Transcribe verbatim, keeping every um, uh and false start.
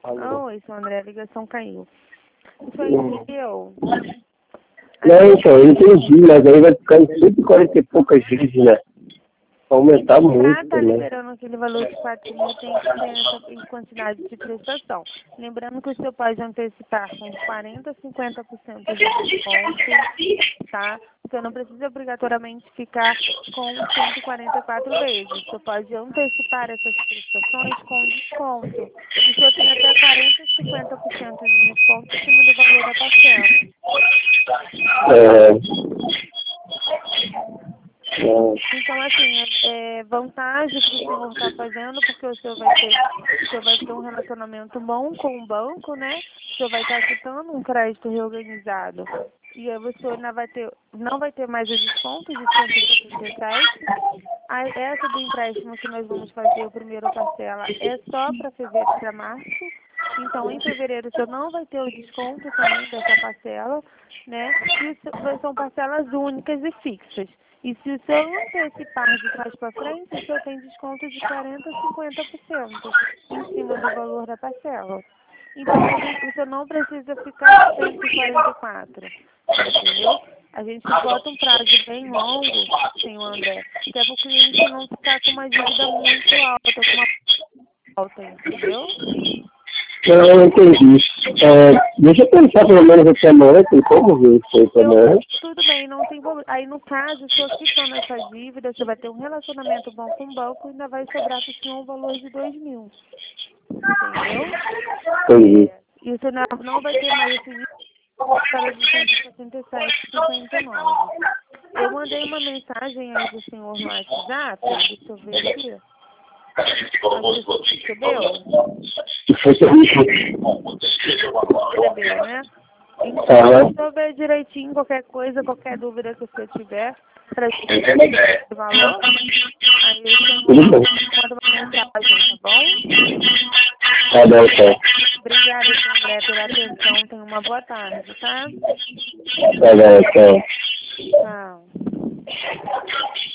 Alô? Oi, seu André, a ligação caiu. O senhor entendeu? Não, então, eu entendi, mas aí vai ficar em cento e quarenta e poucas vezes, né? Vai aumentar Então, para muito estar também. liberando aquele valor de quatro mil, tem que ter essa em quantidade de prestação. Lembrando que o senhor pode antecipar com quarenta por cento, cinquenta por cento de desconto, tá? O senhor não precisa obrigatoriamente ficar com cento e quarenta e quatro vezes. O senhor pode antecipar essas prestações com desconto. O senhor tem até quarenta por cento, cinquenta por cento de desconto em cima do valor da parcela. É... É... Então, assim, é, é vantagem que o senhor está fazendo, porque o senhor vai ter, o senhor vai ter um relacionamento bom com o banco, né? O senhor vai estar quitando um crédito reorganizado. E aí você ainda vai ter, não vai ter mais o desconto de cento e setenta e sete. A, essa do empréstimo que nós vamos fazer, o primeiro parcela, é só para fevereiro, para março. Então, em fevereiro, o senhor não vai ter o desconto também dessa parcela, né? E isso, são parcelas únicas e fixas. E se o senhor antecipar de trás para frente, o senhor tem desconto de quarenta por cento, cinquenta por cento em cima do valor da parcela. Então, a gente, o senhor não precisa ficar cento e quarenta e quatro, entendeu? A gente bota um prazo bem longo, senhor André, que é para o cliente não ficar com uma dívida muito alta, com uma alta, entendeu? Não, eu entendi. É, deixa eu pensar pelo menos até amanhã, tem como ver isso aí Eu, também. tudo bem, não tem problema. Aí, no caso, se eu quitando essa dívida, você vai ter um relacionamento bom com o banco e ainda vai sobrar para o senhor um valor de dois mil. Entendeu? Entendi. É, e o senhor não vai ter mais esse dívida de cento e setenta e sete vírgula cinquenta e nove. Eu mandei uma mensagem aí do senhor no WhatsApp, deixa eu ver aqui. Você recebeu? Recebeu, né? Então, se eu ver direitinho qualquer coisa, qualquer dúvida que você tiver, para esse valor, aí o senhor manda uma mensagem, tá bom? Tá bom, tá. Obrigada, senhor André, pela atenção. Tenha uma boa tarde, tá? Tá bom, tá. Tchau.